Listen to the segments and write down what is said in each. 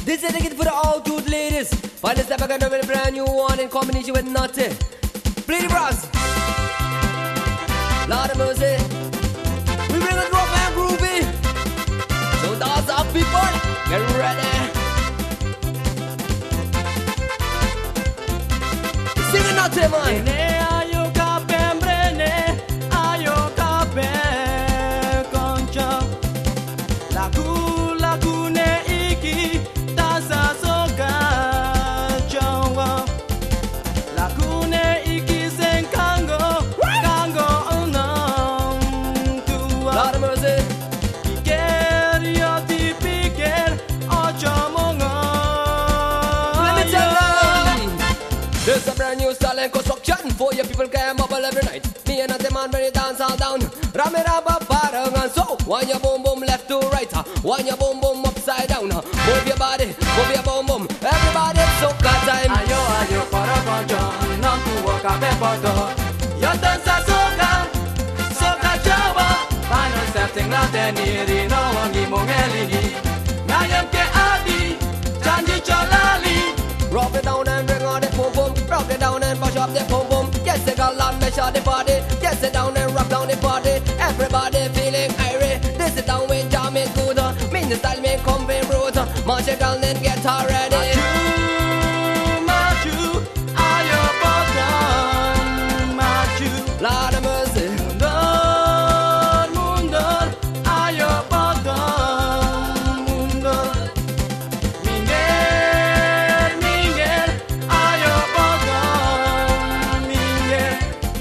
This is it for the all good ladies. Find a step back and a brand new one in combination with nothing. Play the brass. Lord of mercy. We bring it rough and groovy. So dance up people. Get ready. Sing it nothing, man. There's a brand new style and construction for your people can bubble every night. Me and the man very dance all down. Rame raba parangan. So wind your boom boom left to right. Wind your boom boom upside down. Move your body, move your boom boom. Everybody soca time. Ayo ayo para pancho, non tu boca pe poto. Yo danza soca, soca chava. Pano setting la teniri no wangi mongelini. Nayam ke adi, chanji cholali. Rock it down and bring on the boom boom. Rock it down and push up the boom boom. Yes, they got lot measure the body. Yes, sit down and rock down the body. Everybody feeling irie. This is down with jam is good. Mean the style may come very rude. March it down and get her ready. Machu, ayo bottom, machu. Lord of mercy. Mundor, mundor, ayo bottom, mundor. Minger, minger, ayo bottom, minger.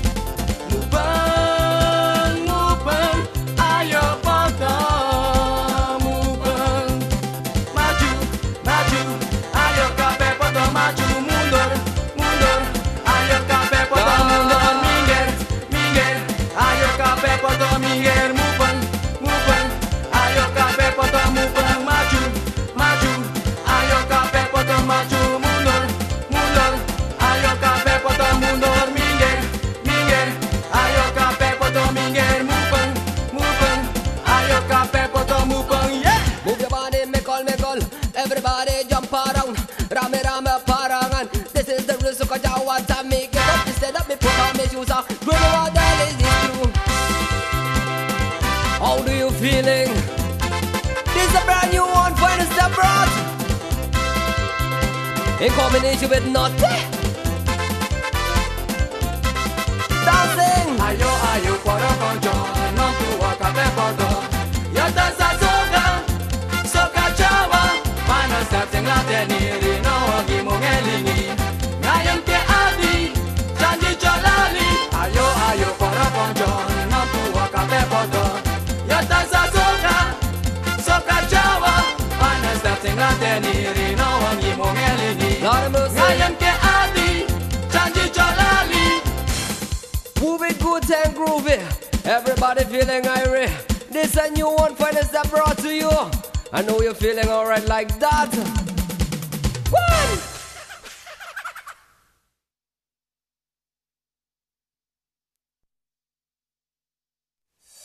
Mubang, mubang, ayo bottom, mubang. Maju, maju, ayo kape bottom, maju, mundor, mundor, ayo kape bottom, mundor, minger, minger, ayo kape bottom, minger, mubang, mubang, ayo kape bottom, mubang, maju, maju, ayo kape bottom, maju, mundor, mundor, ayo kape bottom, mundor, minger, minger, ayo kape bottom, minger, mubang, mubang, ayo kape bottom, mubang, yeah. Move your body, make all. Everybody jump around. Rame rame parangan. This is the real soca jawa time. Me get up instead of me put on my shoes. Don't know what that is true. How do you feeling? This is a brand new one. Find a step brought in combination with nothing. Dancing. Ayo ayo para pancho, non tu waka pe poto. Yo danza soca, soca chava. Pano setting la teniri no wangi mongelingi. Ngayam ke adi, chanji cholali. Ayo ayo para pancho, non tu waka pe poto. Yo danza soca, soca chava. Pano setting la teniri no wangi mongelingi. Lord of mercy. Ngayam ke adi, chanji cholali. Move it good and groovy. Everybody feeling irie. This a new one for the step brought to you. I know you're feeling alright like that.